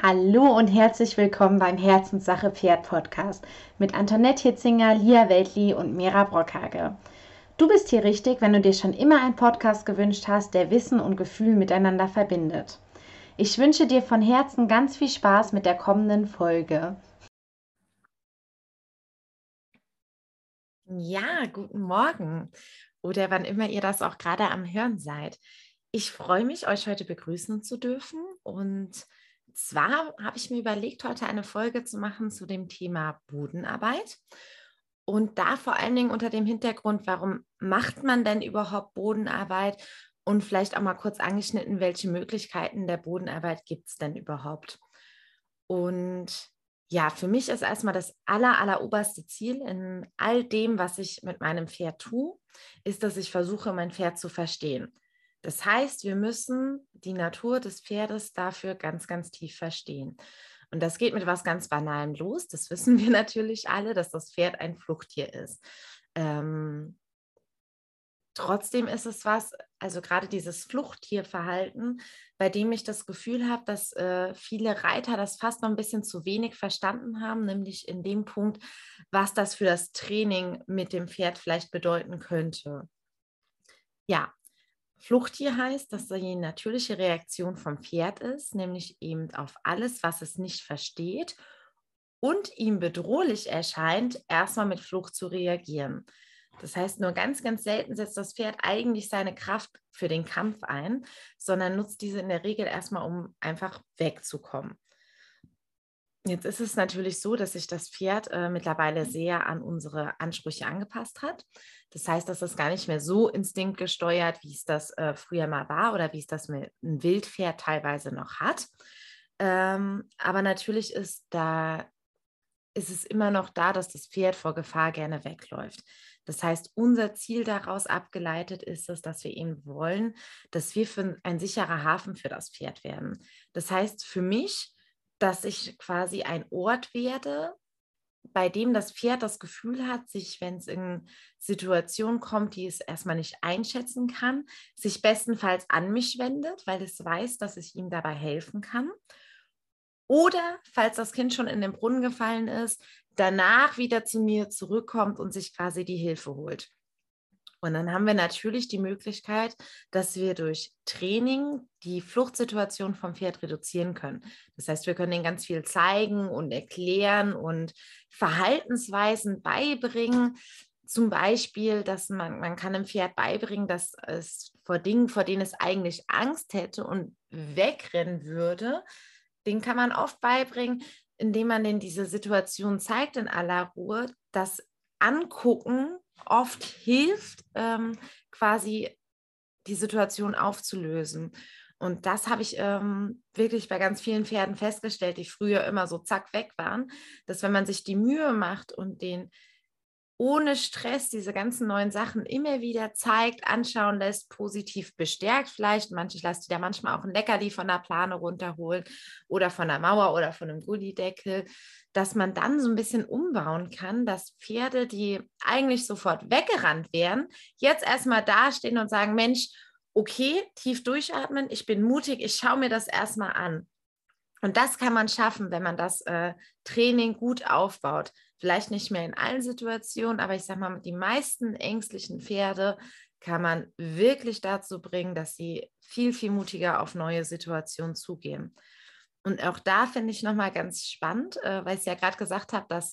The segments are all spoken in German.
Hallo und herzlich willkommen beim Herzenssache Pferd Podcast mit Antoinette Hitzinger, Lia Weltli und Mira Brockhage. Du bist hier richtig, wenn du dir schon immer einen Podcast gewünscht hast, der Wissen und Gefühl miteinander verbindet. Ich wünsche dir von Herzen ganz viel Spaß mit der kommenden Folge. Ja, guten Morgen oder wann immer ihr das auch gerade am Hören seid. Ich freue mich, euch heute begrüßen zu dürfen. Und zwar habe ich mir überlegt, heute eine Folge zu machen zu dem Thema Bodenarbeit. Und da vor allen Dingen unter dem Hintergrund, warum macht man denn überhaupt Bodenarbeit? Und vielleicht auch mal kurz angeschnitten, welche Möglichkeiten der Bodenarbeit gibt es denn überhaupt? Und ja, für mich ist erstmal das alleroberste Ziel in all dem, was ich mit meinem Pferd tue, ist, dass ich versuche, mein Pferd zu verstehen. Das heißt, wir müssen die Natur des Pferdes dafür ganz, ganz tief verstehen. Und das geht mit was ganz Banalem los. Das wissen wir natürlich alle, dass das Pferd ein Fluchttier ist. Ähm, Trotzdem ist es was, also gerade dieses Fluchttierverhalten, bei dem ich das Gefühl habe, dass viele Reiter das fast noch ein bisschen zu wenig verstanden haben, nämlich in dem Punkt, was das für das Training mit dem Pferd vielleicht bedeuten könnte. Ja, Fluchttier heißt, dass die natürliche Reaktion vom Pferd ist, nämlich eben auf alles, was es nicht versteht und ihm bedrohlich erscheint, erstmal mit Flucht zu reagieren. Das heißt, nur ganz, ganz selten setzt das Pferd eigentlich seine Kraft für den Kampf ein, sondern nutzt diese in der Regel erstmal, um einfach wegzukommen. Jetzt ist es natürlich so, dass sich das Pferd mittlerweile sehr an unsere Ansprüche angepasst hat. Das heißt, dass es gar nicht mehr so instinktgesteuert, wie es das früher mal war oder wie es das mit einem Wildpferd teilweise noch hat. Aber natürlich ist es immer noch da, dass das Pferd vor Gefahr gerne wegläuft. Das heißt, unser Ziel daraus abgeleitet ist es, dass wir eben wollen, dass wir ein sicherer Hafen für das Pferd werden. Das heißt für mich, dass ich quasi ein Ort werde, bei dem das Pferd das Gefühl hat, sich, wenn es in Situationen kommt, die es erstmal nicht einschätzen kann, sich bestenfalls an mich wendet, weil es weiß, dass ich ihm dabei helfen kann. Oder falls das Kind schon in den Brunnen gefallen ist, danach wieder zu mir zurückkommt und sich quasi die Hilfe holt. Und dann haben wir natürlich die Möglichkeit, dass wir durch Training die Fluchtsituation vom Pferd reduzieren können. Das heißt, wir können ihnen ganz viel zeigen und erklären und Verhaltensweisen beibringen. Zum Beispiel, dass man kann dem Pferd beibringen, dass es vor Dingen, vor denen es eigentlich Angst hätte und wegrennen würde, den kann man oft beibringen, indem man denen diese Situation zeigt in aller Ruhe. Das Angucken oft hilft, quasi die Situation aufzulösen. Und das habe ich wirklich bei ganz vielen Pferden festgestellt, die früher immer so zack weg waren, dass wenn man sich die Mühe macht und den ohne Stress diese ganzen neuen Sachen immer wieder zeigt, anschauen lässt, positiv bestärkt vielleicht. Manche lassen die da manchmal auch ein Leckerli von der Plane runterholen oder von der Mauer oder von einem Gullideckel, dass man dann so ein bisschen umbauen kann, dass Pferde, die eigentlich sofort weggerannt wären, jetzt erstmal dastehen und sagen, Mensch, okay, tief durchatmen, ich bin mutig, ich schaue mir das erstmal an. Und das kann man schaffen, wenn man das Training gut aufbaut. Vielleicht nicht mehr in allen Situationen, aber ich sage mal, die meisten ängstlichen Pferde kann man wirklich dazu bringen, dass sie viel, viel mutiger auf neue Situationen zugehen. Und auch da finde ich nochmal ganz spannend, weil ich ja gerade gesagt habe, dass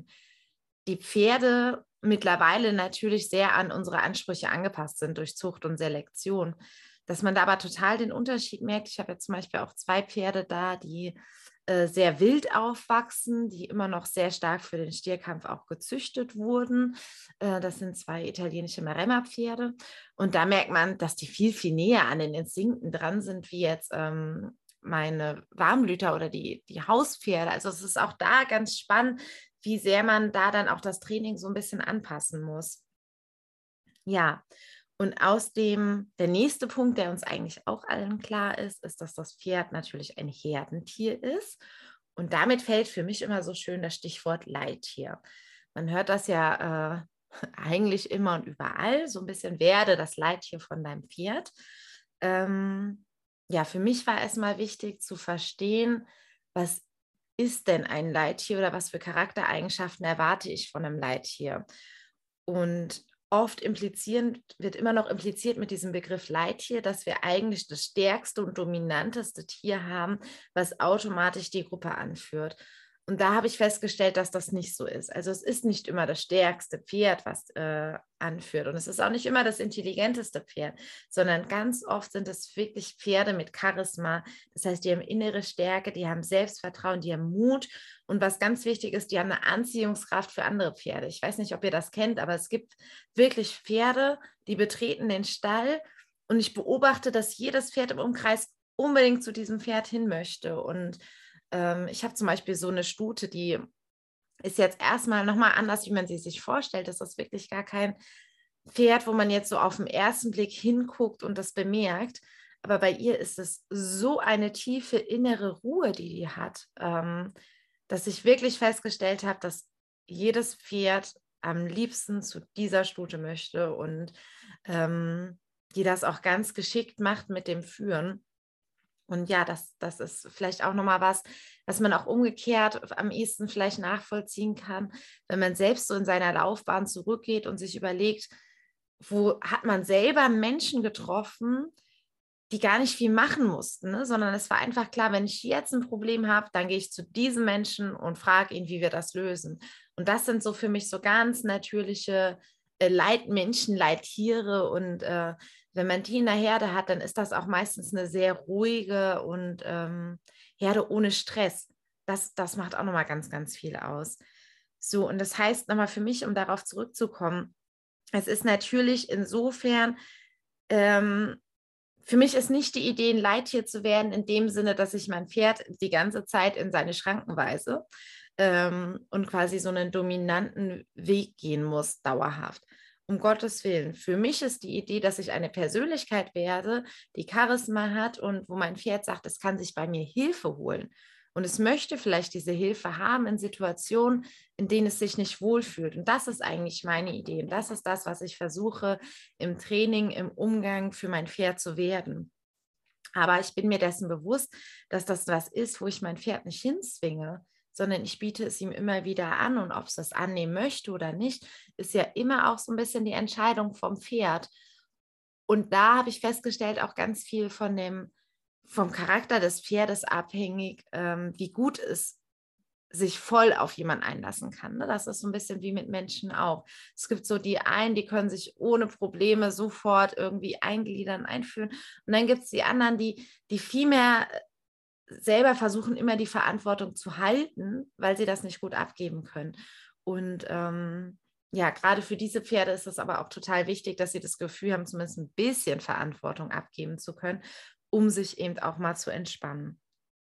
die Pferde mittlerweile natürlich sehr an unsere Ansprüche angepasst sind durch Zucht und Selektion. Dass man da aber total den Unterschied merkt. Ich habe jetzt zum Beispiel auch 2 Pferde da, die sehr wild aufwachsen, die immer noch sehr stark für den Stierkampf auch gezüchtet wurden. Das sind 2 italienische Maremma-Pferde. Und da merkt man, dass die viel, viel näher an den Instinkten dran sind, wie jetzt meine Warmblüter oder die Hauspferde. Also es ist auch da ganz spannend, wie sehr man da dann auch das Training so ein bisschen anpassen muss. Ja, und der nächste Punkt, der uns eigentlich auch allen klar ist, ist, dass das Pferd natürlich ein Herdentier ist. Und damit fällt für mich immer so schön das Stichwort Leittier. Man hört das ja eigentlich immer und überall, so ein bisschen werde das Leittier von deinem Pferd. Ja, für mich war erstmal wichtig zu verstehen, was ist denn ein Leittier oder was für Charaktereigenschaften erwarte ich von einem Leittier? Und oft wird immer noch impliziert mit diesem Begriff Leittier, dass wir eigentlich das stärkste und dominanteste Tier haben, was automatisch die Gruppe anführt. Und da habe ich festgestellt, dass das nicht so ist. Also es ist nicht immer das stärkste Pferd, was anführt. Und es ist auch nicht immer das intelligenteste Pferd, sondern ganz oft sind es wirklich Pferde mit Charisma. Das heißt, die haben innere Stärke, die haben Selbstvertrauen, die haben Mut. Und was ganz wichtig ist, die haben eine Anziehungskraft für andere Pferde. Ich weiß nicht, ob ihr das kennt, aber es gibt wirklich Pferde, die betreten den Stall. Und ich beobachte, dass jedes Pferd im Umkreis unbedingt zu diesem Pferd hin möchte. Und ich habe zum Beispiel so eine Stute, die ist jetzt erstmal nochmal anders, wie man sie sich vorstellt. Das ist wirklich gar kein Pferd, wo man jetzt so auf den ersten Blick hinguckt und das bemerkt. Aber bei ihr ist es so eine tiefe innere Ruhe, die hat, dass ich wirklich festgestellt habe, dass jedes Pferd am liebsten zu dieser Stute möchte und die das auch ganz geschickt macht mit dem Führen. Und ja, das ist vielleicht auch nochmal was man auch umgekehrt am ehesten vielleicht nachvollziehen kann, wenn man selbst so in seiner Laufbahn zurückgeht und sich überlegt, wo hat man selber Menschen getroffen, die gar nicht viel machen mussten, ne? Sondern es war einfach klar, wenn ich jetzt ein Problem habe, dann gehe ich zu diesem Menschen und frage ihn, wie wir das lösen. Und das sind so für mich so ganz natürliche Leitmenschen, Leittiere und wenn man die in der Herde hat, dann ist das auch meistens eine sehr ruhige und Herde ohne Stress. Das macht auch nochmal ganz, ganz viel aus. So, und das heißt nochmal für mich, um darauf zurückzukommen, es ist natürlich insofern, für mich ist nicht die Idee, ein Leittier zu werden, in dem Sinne, dass ich mein Pferd die ganze Zeit in seine Schranken weise und quasi so einen dominanten Weg gehen muss, dauerhaft. Um Gottes Willen. Für mich ist die Idee, dass ich eine Persönlichkeit werde, die Charisma hat und wo mein Pferd sagt, es kann sich bei mir Hilfe holen. Und es möchte vielleicht diese Hilfe haben in Situationen, in denen es sich nicht wohlfühlt. Und das ist eigentlich meine Idee. Und das ist das, was ich versuche im Training, im Umgang für mein Pferd zu werden. Aber ich bin mir dessen bewusst, dass das was ist, wo ich mein Pferd nicht hinzwinge, sondern ich biete es ihm immer wieder an. Und ob es das annehmen möchte oder nicht, ist ja immer auch so ein bisschen die Entscheidung vom Pferd. Und da habe ich festgestellt, auch ganz viel vom Charakter des Pferdes abhängig, wie gut es sich voll auf jemanden einlassen kann. Ne? Das ist so ein bisschen wie mit Menschen auch. Es gibt so die einen, die können sich ohne Probleme sofort irgendwie eingliedern, einführen. Und dann gibt es die anderen, die viel mehr selber versuchen, immer die Verantwortung zu halten, weil sie das nicht gut abgeben können. Und ja, gerade für diese Pferde ist es aber auch total wichtig, dass sie das Gefühl haben, zumindest ein bisschen Verantwortung abgeben zu können, um sich eben auch mal zu entspannen.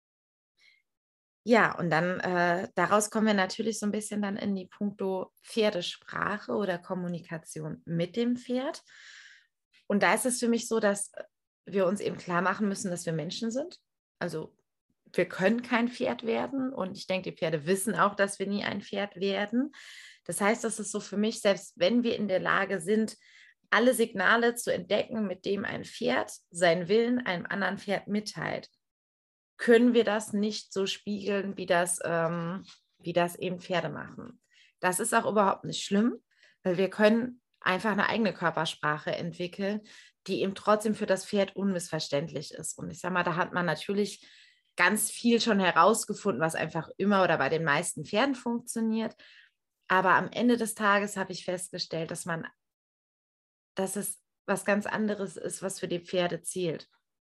Ja, und dann daraus kommen wir natürlich so ein bisschen dann in die Punkto Pferdesprache oder Kommunikation mit dem Pferd. Und da ist es für mich so, dass wir uns eben klar machen müssen, dass wir Menschen sind. Also wir können kein Pferd werden und ich denke, die Pferde wissen auch, dass wir nie ein Pferd werden. Das heißt, das ist so für mich, selbst wenn wir in der Lage sind, alle Signale zu entdecken, mit dem ein Pferd seinen Willen einem anderen Pferd mitteilt, können wir das nicht so spiegeln, wie das eben Pferde machen. Das ist auch überhaupt nicht schlimm, weil wir können einfach eine eigene Körpersprache entwickeln, die eben trotzdem für das Pferd unmissverständlich ist. Und ich sage mal, da hat man natürlich ganz viel schon herausgefunden, was einfach immer oder bei den meisten Pferden funktioniert. Aber am Ende des Tages habe ich festgestellt, dass es was ganz anderes ist, was für die Pferde zählt.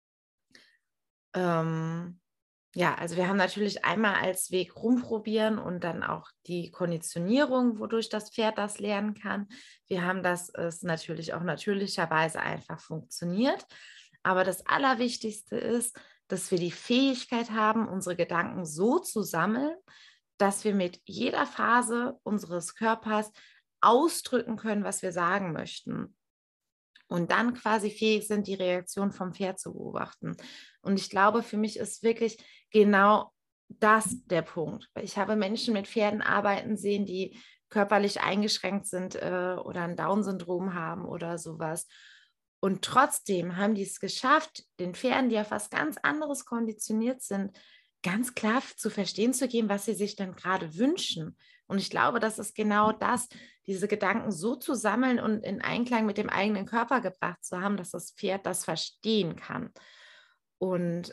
Ja, also wir haben natürlich einmal als Weg rumprobieren und dann auch die Konditionierung, wodurch das Pferd das lernen kann. Wir haben, dass es natürlich auch natürlicherweise einfach funktioniert. Aber das Allerwichtigste ist, dass wir die Fähigkeit haben, unsere Gedanken so zu sammeln, dass wir mit jeder Phase unseres Körpers ausdrücken können, was wir sagen möchten. Und dann quasi fähig sind, die Reaktion vom Pferd zu beobachten. Und ich glaube, für mich ist wirklich genau das der Punkt. Ich habe Menschen mit Pferden arbeiten sehen, die körperlich eingeschränkt sind oder ein Down-Syndrom haben oder sowas. Und trotzdem haben die es geschafft, den Pferden, die auf was ganz anderes konditioniert sind, ganz klar zu verstehen zu geben, was sie sich denn gerade wünschen. Und ich glaube, das ist genau das, diese Gedanken so zu sammeln und in Einklang mit dem eigenen Körper gebracht zu haben, dass das Pferd das verstehen kann. Und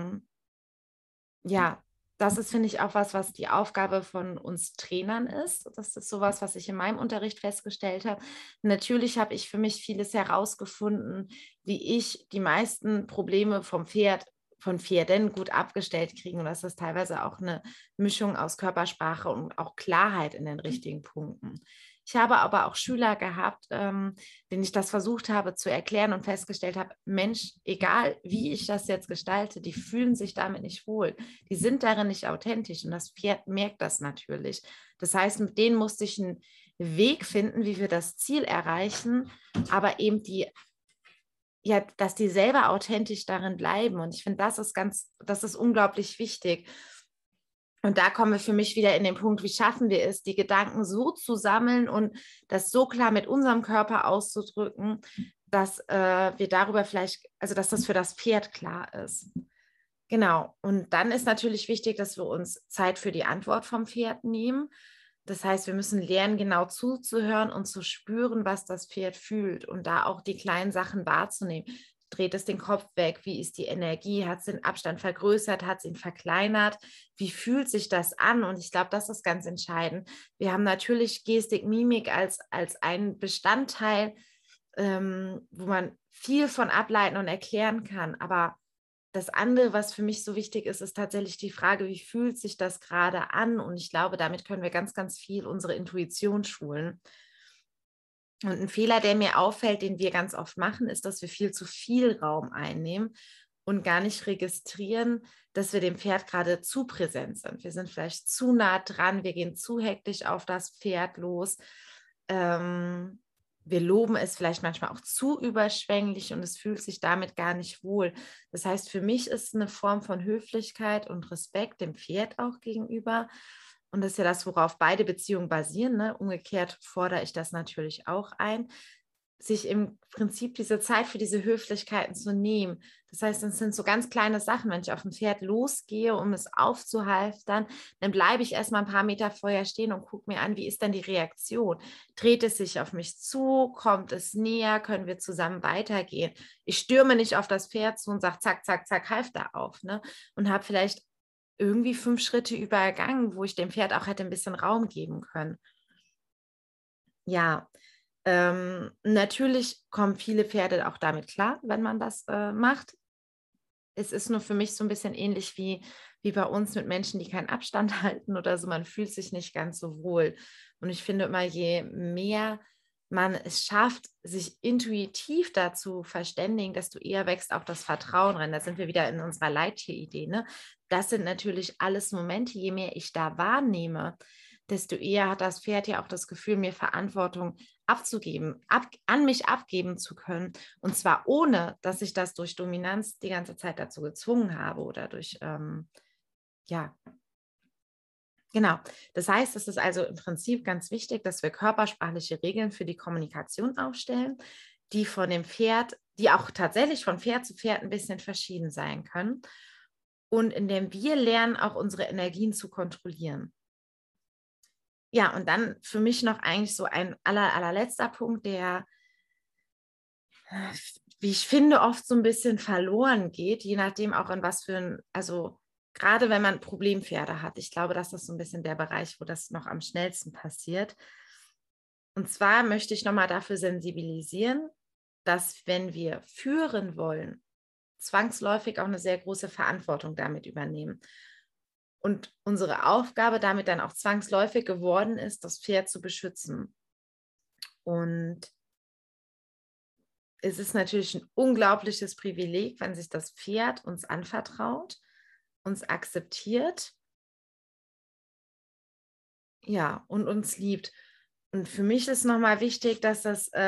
ja, das ist, finde ich, auch was, was die Aufgabe von uns Trainern ist. Das ist sowas, was ich in meinem Unterricht festgestellt habe. Natürlich habe ich für mich vieles herausgefunden, wie ich die meisten Probleme von Pferden gut abgestellt kriegen. Und das ist teilweise auch eine Mischung aus Körpersprache und auch Klarheit in den richtigen Punkten. Ich habe aber auch Schüler gehabt, denen ich das versucht habe zu erklären und festgestellt habe, Mensch, egal wie ich das jetzt gestalte, die fühlen sich damit nicht wohl. Die sind darin nicht authentisch und das Pferd merkt das natürlich. Das heißt, mit denen musste ich einen Weg finden, wie wir das Ziel erreichen, aber eben dass die selber authentisch darin bleiben. Und ich finde, das ist unglaublich wichtig. Und da kommen wir für mich wieder in den Punkt, wie schaffen wir es, die Gedanken so zu sammeln und das so klar mit unserem Körper auszudrücken, dass wir darüber dass das für das Pferd klar ist. Genau. Und dann ist natürlich wichtig, dass wir uns Zeit für die Antwort vom Pferd nehmen. Das heißt, wir müssen lernen, genau zuzuhören und zu spüren, was das Pferd fühlt und da auch die kleinen Sachen wahrzunehmen. Dreht es den Kopf weg? Wie ist die Energie? Hat es den Abstand vergrößert? Hat es ihn verkleinert? Wie fühlt sich das an? Und ich glaube, das ist ganz entscheidend. Wir haben natürlich Gestik, Mimik als einen Bestandteil, wo man viel von ableiten und erklären kann. Aber das andere, was für mich so wichtig ist, ist tatsächlich die Frage, wie fühlt sich das gerade an? Und ich glaube, damit können wir ganz, ganz viel unsere Intuition schulen. Und ein Fehler, der mir auffällt, den wir ganz oft machen, ist, dass wir viel zu viel Raum einnehmen und gar nicht registrieren, dass wir dem Pferd gerade zu präsent sind. Wir sind vielleicht zu nah dran, wir gehen zu hektisch auf das Pferd los. Wir loben es vielleicht manchmal auch zu überschwänglich und es fühlt sich damit gar nicht wohl. Das heißt, für mich ist eine Form von Höflichkeit und Respekt dem Pferd auch gegenüber. Und das ist ja das, worauf beide Beziehungen basieren. Ne? Umgekehrt fordere ich das natürlich auch ein, sich im Prinzip diese Zeit für diese Höflichkeiten zu nehmen. Das heißt, es sind so ganz kleine Sachen. Wenn ich auf ein Pferd losgehe, um es aufzuhalftern, dann bleibe ich erstmal ein paar Meter vorher stehen und gucke mir an, wie ist denn die Reaktion? Dreht es sich auf mich zu? Kommt es näher? Können wir zusammen weitergehen? Ich stürme nicht auf das Pferd zu und sage, zack, zack, zack, halfter auf. Ne? Und habe vielleicht irgendwie 5 Schritte übergangen, wo ich dem Pferd auch hätte ein bisschen Raum geben können. Ja, natürlich kommen viele Pferde auch damit klar, wenn man das macht. Es ist nur für mich so ein bisschen ähnlich wie bei uns mit Menschen, die keinen Abstand halten oder so. Man fühlt sich nicht ganz so wohl. Und ich finde immer, je mehr man es schafft, sich intuitiv dazu verständigen, desto eher wächst auch das Vertrauen rein. Da sind wir wieder in unserer Leittier-Idee. Ne? Das sind natürlich alles Momente, je mehr ich da wahrnehme, desto eher hat das Pferd ja auch das Gefühl, mir Verantwortung abzugeben, an mich abgeben zu können. Und zwar ohne, dass ich das durch Dominanz die ganze Zeit dazu gezwungen habe oder durch, ja, genau. Das heißt, es ist also im Prinzip ganz wichtig, dass wir körpersprachliche Regeln für die Kommunikation aufstellen, die auch tatsächlich von Pferd zu Pferd ein bisschen verschieden sein können. Und indem wir lernen, auch unsere Energien zu kontrollieren. Ja, und dann für mich noch eigentlich so ein allerletzter Punkt, der, wie ich finde, oft so ein bisschen verloren geht, je nachdem auch in was für ein, also gerade wenn man Problempferde hat. Ich glaube, das ist so ein bisschen der Bereich, wo das noch am schnellsten passiert. Und zwar möchte ich nochmal dafür sensibilisieren, dass wenn wir führen wollen, zwangsläufig auch eine sehr große Verantwortung damit übernehmen. Und unsere Aufgabe damit dann auch zwangsläufig geworden ist, das Pferd zu beschützen. Und es ist natürlich ein unglaubliches Privileg, wenn sich das Pferd uns anvertraut, uns akzeptiert, ja, und uns liebt. Und für mich ist nochmal wichtig, dass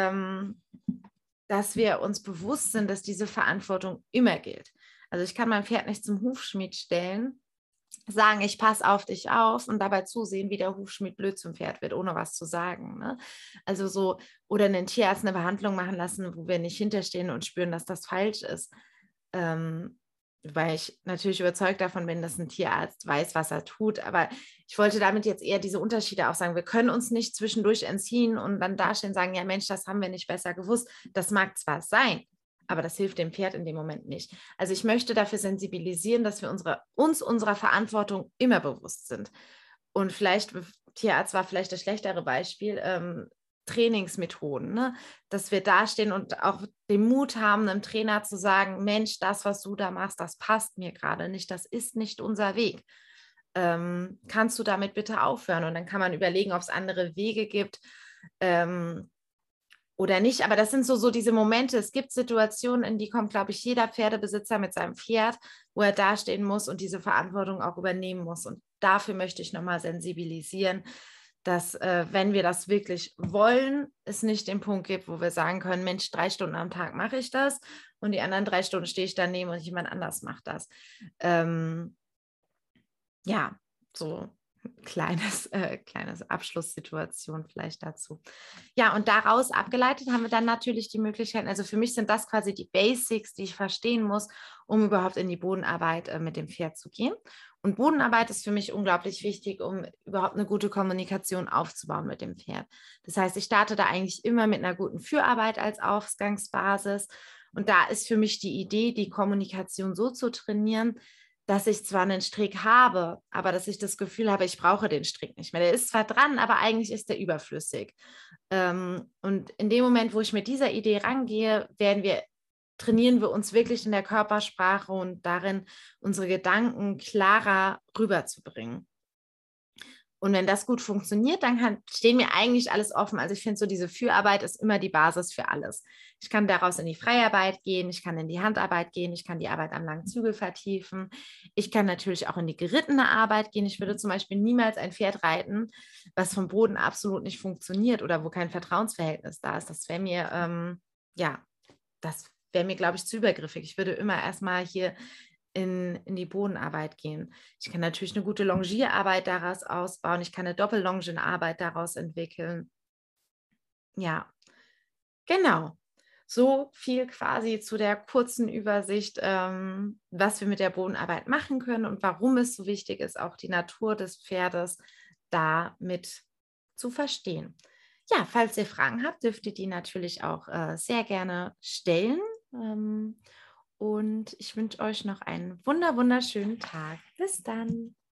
wir uns bewusst sind, dass diese Verantwortung immer gilt. Also ich kann mein Pferd nicht zum Hufschmied stellen, sagen, ich passe auf dich auf und dabei zusehen, wie der Hufschmied blöd zum Pferd wird, ohne was zu sagen. Ne? Also so, oder einen Tierarzt eine Behandlung machen lassen, wo wir nicht hinterstehen und spüren, dass das falsch ist. weil ich natürlich überzeugt davon bin, dass ein Tierarzt weiß, was er tut. Aber ich wollte damit jetzt eher diese Unterschiede auch sagen. Wir können uns nicht zwischendurch entziehen und dann dastehen und sagen, ja Mensch, das haben wir nicht besser gewusst. Das mag zwar sein, aber das hilft dem Pferd in dem Moment nicht. Also ich möchte dafür sensibilisieren, dass wir uns unserer Verantwortung immer bewusst sind. Und vielleicht, Tierarzt war vielleicht das schlechtere Beispiel, Trainingsmethoden, ne? Dass wir dastehen und auch den Mut haben, einem Trainer zu sagen, Mensch, das, was du da machst, das passt mir gerade nicht, das ist nicht unser Weg. Kannst du damit bitte aufhören? Und dann kann man überlegen, ob es andere Wege gibt oder nicht. Aber das sind so diese Momente. Es gibt Situationen, in die kommt, glaube ich, jeder Pferdebesitzer mit seinem Pferd, wo er dastehen muss und diese Verantwortung auch übernehmen muss. Und dafür möchte ich nochmal sensibilisieren, dass wenn wir das wirklich wollen, es nicht den Punkt gibt, wo wir sagen können, Mensch, 3 Stunden am Tag mache ich das und die anderen 3 Stunden stehe ich daneben und jemand anders macht das. Ja, so kleines Abschlusssituation vielleicht dazu. Ja, und daraus abgeleitet haben wir dann natürlich die Möglichkeiten, also für mich sind das quasi die Basics, die ich verstehen muss, um überhaupt in die Bodenarbeit mit dem Pferd zu gehen. Und Bodenarbeit ist für mich unglaublich wichtig, um überhaupt eine gute Kommunikation aufzubauen mit dem Pferd. Das heißt, ich starte da eigentlich immer mit einer guten Führarbeit als Ausgangsbasis. Und da ist für mich die Idee, die Kommunikation so zu trainieren, dass ich zwar einen Strick habe, aber dass ich das Gefühl habe, ich brauche den Strick nicht mehr. Der ist zwar dran, aber eigentlich ist der überflüssig. Und in dem Moment, wo ich mit dieser Idee rangehe, trainieren wir uns wirklich in der Körpersprache und darin, unsere Gedanken klarer rüberzubringen. Und wenn das gut funktioniert, dann stehen mir eigentlich alles offen. Also ich finde so, diese Führarbeit ist immer die Basis für alles. Ich kann daraus in die Freiarbeit gehen, ich kann in die Handarbeit gehen, ich kann die Arbeit am langen Zügel vertiefen. Ich kann natürlich auch in die gerittene Arbeit gehen. Ich würde zum Beispiel niemals ein Pferd reiten, was vom Boden absolut nicht funktioniert oder wo kein Vertrauensverhältnis da ist. Das wäre mir, glaube ich, zu übergriffig. Ich würde immer erstmal hier in die Bodenarbeit gehen. Ich kann natürlich eine gute Longierarbeit daraus ausbauen. Ich kann eine Doppellongenarbeit daraus entwickeln. Ja, genau. So viel quasi zu der kurzen Übersicht, was wir mit der Bodenarbeit machen können und warum es so wichtig ist, auch die Natur des Pferdes damit zu verstehen. Ja, falls ihr Fragen habt, dürft ihr die natürlich auch sehr gerne stellen. Und ich wünsche euch noch einen wunderschönen Tag. Bis dann.